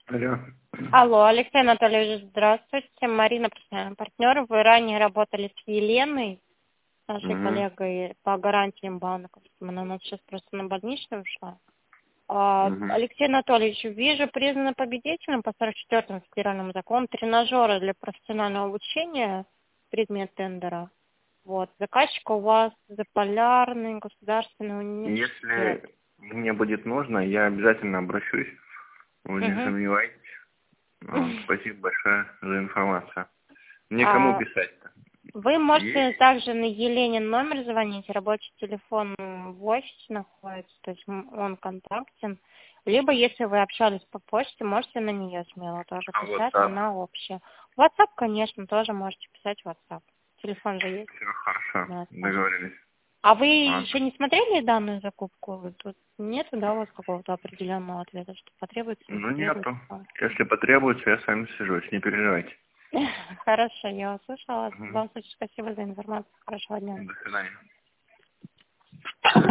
Алло. Алло, Алексей Анатольевич, здравствуйте. Марина, профессиональный партнер. Вы ранее работали с Еленой, нашей коллегой, по гарантиям банков. Она у нас сейчас просто на больничную ушла. Алексей Анатольевич, вижу, признано победителем по 44-му федеральному закону тренажеры для профессионального обучения, предмет тендера. Вот. Заказчик у вас Заполярный государственный университет. Если мне будет нужно, я обязательно обращусь. Вы не сомневайтесь. Спасибо большое за информацию. Мне кому писать-то? Вы можете также на Еленин номер звонить, рабочий телефон в офисе находится, то есть он контактен. Либо, если вы общались по почте, можете на нее смело тоже писать, она общая. WhatsApp, конечно, тоже можете писать в WhatsApp. Телефон же есть. Все хорошо, договорились. А вы еще не смотрели данную закупку? Тут нету, да, у вас какого-то определенного ответа, что потребуется? Ну, нету. Если потребуется, я с вами свяжусь, не переживайте. Хорошо, я услышала. Вам спасибо за информацию. Хорошего дня. До свидания.